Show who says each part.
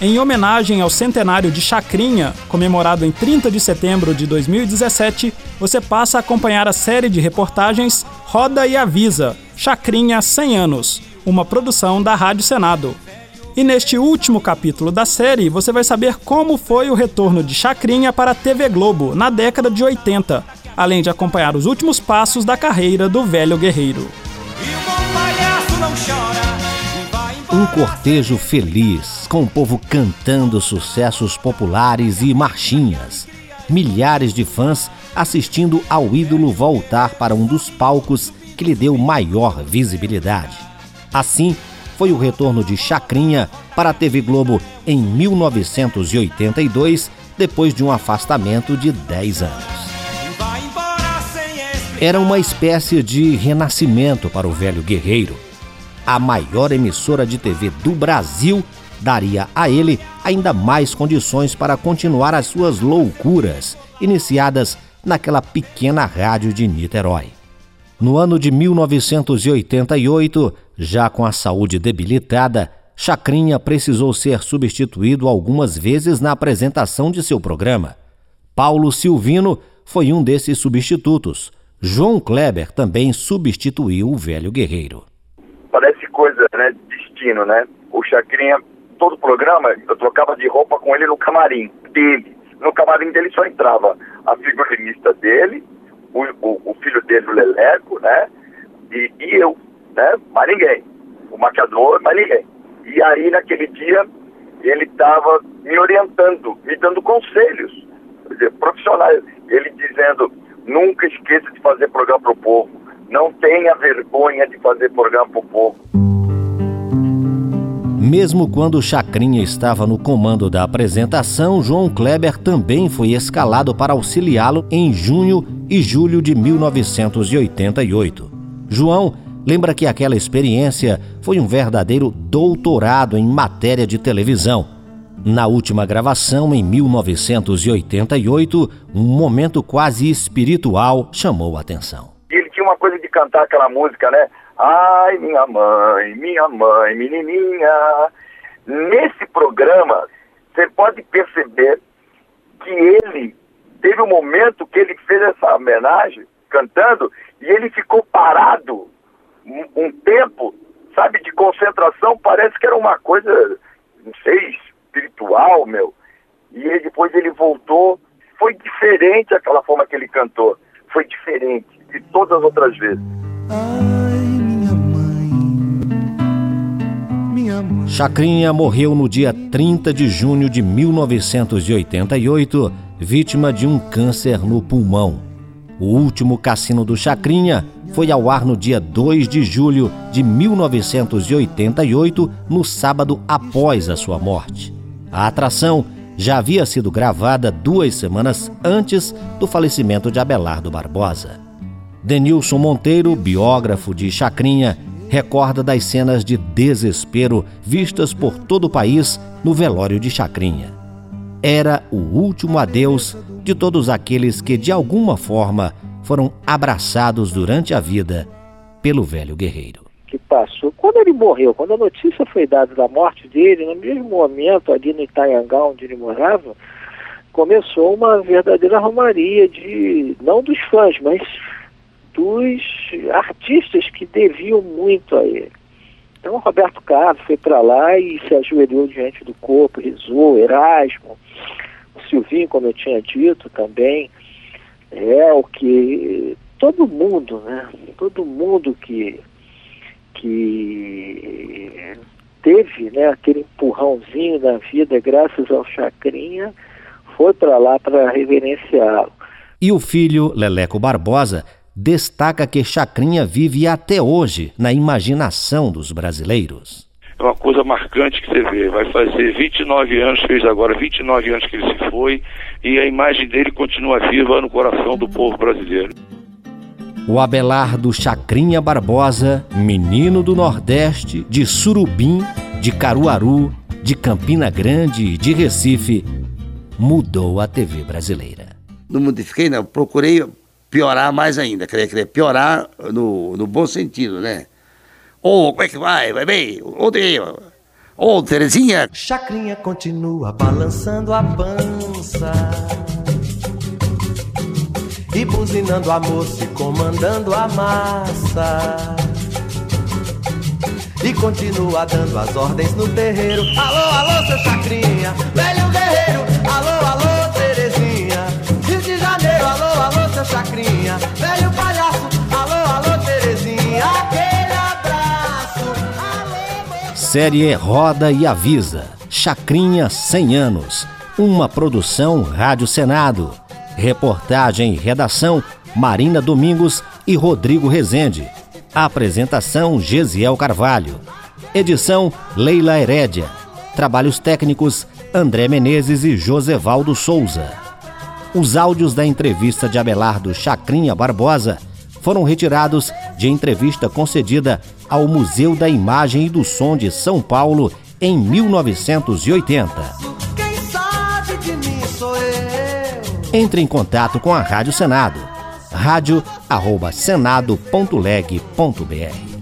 Speaker 1: Em homenagem ao centenário de Chacrinha, comemorado em 30 de setembro de 2017, você passa a acompanhar a série de reportagens Roda e Avisa, Chacrinha 100 anos, uma produção da Rádio Senado. E neste último capítulo da série, você vai saber como foi o retorno de Chacrinha para a TV Globo na década de 80, além de acompanhar os últimos passos da carreira do velho guerreiro.
Speaker 2: Um cortejo feliz, com o povo cantando sucessos populares e marchinhas. Milhares de fãs assistindo ao ídolo voltar para um dos palcos que lhe deu maior visibilidade. Assim, foi o retorno de Chacrinha para a TV Globo em 1982, depois de um afastamento de 10 anos. Era uma espécie de renascimento para o velho guerreiro. A maior emissora de TV do Brasil daria a ele ainda mais condições para continuar as suas loucuras, iniciadas naquela pequena rádio de Niterói. No ano de 1988, já com a saúde debilitada, Chacrinha precisou ser substituído algumas vezes na apresentação de seu programa. Paulo Silvino foi um desses substitutos. João Kleber também substituiu o velho guerreiro.
Speaker 3: Parece coisa, né, destino, né? O Chacrinha, todo programa, eu trocava de roupa com ele no camarim dele. No camarim dele só entrava a figurinista dele, o filho dele, o Leleco, né? E eu, né? Mais ninguém. O maquiador, mais ninguém. E aí, naquele dia, ele estava me orientando, me dando conselhos, quer dizer, profissionais. Ele dizendo, nunca esqueça de fazer programa pro povo. Não tenha vergonha de fazer programa pro povo.
Speaker 2: Mesmo quando Chacrinha estava no comando da apresentação, João Kleber também foi escalado para auxiliá-lo em junho e julho de 1988. João lembra que aquela experiência foi um verdadeiro doutorado em matéria de televisão. Na última gravação, em 1988, um momento quase espiritual chamou a atenção.
Speaker 3: Ele tinha uma coisa de cantar aquela música, né? Ai, minha mãe, menininha. Nesse programa, você pode perceber que ele teve um momento que ele fez essa homenagem, cantando, e ele ficou parado um tempo, sabe, de concentração. Parece que era uma coisa, não sei, espiritual, meu. E aí, depois ele voltou. Foi diferente aquela forma que ele cantou. Foi diferente de todas as outras vezes.
Speaker 2: Chacrinha morreu no dia 30 de junho de 1988, vítima de um câncer no pulmão. O último Cassino do Chacrinha foi ao ar no dia 2 de julho de 1988, no sábado após a sua morte. A atração já havia sido gravada 2 semanas antes do falecimento de Abelardo Barbosa. Denilson Monteiro, biógrafo de Chacrinha, recorda das cenas de desespero vistas por todo o país no velório de Chacrinha. Era o último adeus de todos aqueles que, de alguma forma, foram abraçados durante a vida pelo velho guerreiro.
Speaker 4: Que passou. Quando ele morreu, quando a notícia foi dada da morte dele, no mesmo momento, ali no Itanhangá, onde ele morava, começou uma verdadeira romaria não dos fãs, mas dos artistas que deviam muito a ele. Então, o Roberto Carlos foi para lá e se ajoelhou diante do corpo, rezou, Erasmo, o Silvinho, como eu tinha dito também, o que todo mundo, né? Todo mundo que teve, né, aquele empurrãozinho na vida graças ao Chacrinha, foi para lá para reverenciá-lo.
Speaker 2: E o filho, Leleco Barbosa, destaca que Chacrinha vive até hoje na imaginação dos brasileiros.
Speaker 5: É uma coisa marcante que você vê. Vai fazer 29 anos, fez agora 29 anos que ele se foi, e a imagem dele continua viva no coração do povo brasileiro.
Speaker 2: O Abelardo Chacrinha Barbosa, menino do Nordeste, de Surubim, de Caruaru, de Campina Grande e de Recife, mudou a TV brasileira.
Speaker 6: Não modifiquei, não. Procurei piorar mais ainda. Queria piorar no bom sentido, né? Como é que vai? Vai bem? Ontem, Ô, Terezinha!
Speaker 7: Chacrinha continua balançando a pança e buzinando a moça e comandando a massa. E continua dando as ordens no terreiro. Alô, alô, seu Chacrinha, velho guerreiro. Alô, alô, Terezinha, Rio de Janeiro. Alô, alô, seu Chacrinha, velho palhaço. Alô, alô, Terezinha, aquele abraço. Alô,
Speaker 2: Série Roda e Avisa, Chacrinha 100 anos, uma produção Rádio Senado. Reportagem e redação, Marina Domingos e Rodrigo Rezende. Apresentação, Gesiel Carvalho. Edição, Leila Herédia. Trabalhos técnicos, André Menezes e Josevaldo Souza. Os áudios da entrevista de Abelardo Chacrinha Barbosa foram retirados de entrevista concedida ao Museu da Imagem e do Som de São Paulo em 1980.
Speaker 7: quem sabe de mim sou eu.
Speaker 2: Entre em contato com a Rádio Senado. radio@senado.leg.br